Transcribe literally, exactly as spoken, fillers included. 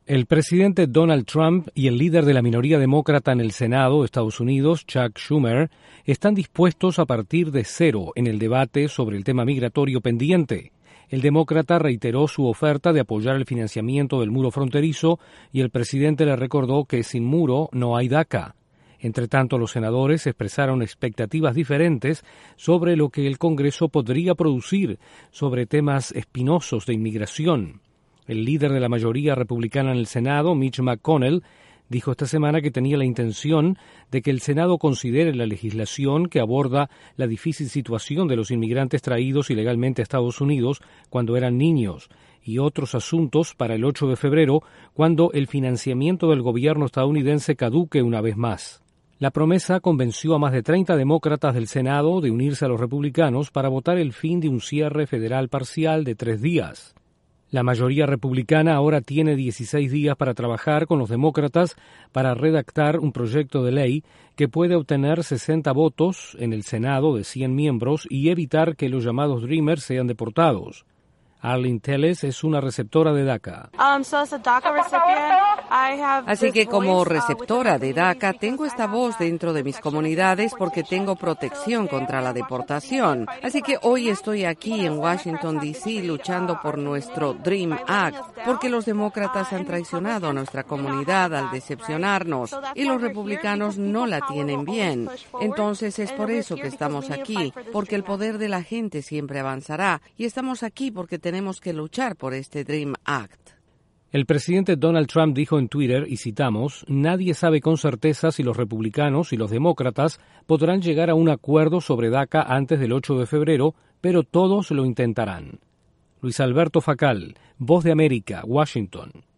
El presidente Donald Trump y el líder de la minoría demócrata en el Senado de Estados Unidos, Chuck Schumer, están dispuestos a partir de cero en el debate sobre el tema migratorio pendiente. El demócrata reiteró su oferta de apoyar el financiamiento del muro fronterizo y el presidente le recordó que sin muro no hay DACA. Entre tanto, los senadores expresaron expectativas diferentes sobre lo que el Congreso podría producir sobre temas espinosos de inmigración. El líder de la mayoría republicana en el Senado, Mitch McConnell, dijo esta semana que tenía la intención de que el Senado considere la legislación que aborda la difícil situación de los inmigrantes traídos ilegalmente a Estados Unidos cuando eran niños y otros asuntos para el ocho de febrero, cuando el financiamiento del gobierno estadounidense caduque una vez más. La promesa convenció a más de treinta demócratas del Senado de unirse a los republicanos para votar el fin de un cierre federal parcial de tres días. La mayoría republicana ahora tiene dieciséis días para trabajar con los demócratas para redactar un proyecto de ley que puede obtener sesenta votos en el Senado de cien miembros y evitar que los llamados Dreamers sean deportados. Arlene Telles es una receptora de DACA. Um, so as a DACA recipient, I have Así que como voice, uh, receptora de DACA tengo esta voz dentro de mis comunidades porque tengo protección contra la deportación. Así que hoy estoy aquí en Washington, D C luchando por nuestro Dream Act porque los demócratas han traicionado a nuestra comunidad al decepcionarnos y los republicanos no la tienen bien. Entonces es por eso que estamos aquí, porque el poder de la gente siempre avanzará y estamos aquí porque tenemos Tenemos que luchar por este Dream Act. El presidente Donald Trump dijo en Twitter, y citamos, «Nadie sabe con certeza si los republicanos y los demócratas podrán llegar a un acuerdo sobre DACA antes del ocho de febrero, pero todos lo intentarán». Luis Alberto Facal, Voz de América, Washington.